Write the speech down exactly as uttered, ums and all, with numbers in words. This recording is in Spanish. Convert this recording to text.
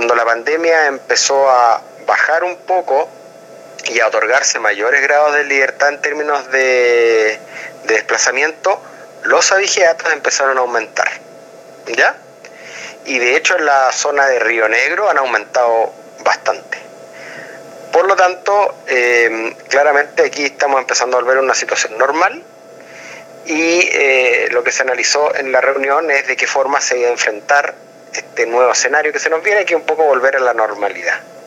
cuando la pandemia empezó a bajar un poco y a otorgarse mayores grados de libertad en términos de, de desplazamiento, los abigeatos empezaron a aumentar, ¿ya? Y de hecho en la zona de Río Negro han aumentado bastante. Por lo tanto, eh, claramente aquí estamos empezando a volver a una situación normal y eh, lo que se analizó en la reunión es de qué forma se iba a enfrentar este nuevo escenario que se nos viene, que es un poco volver a la normalidad.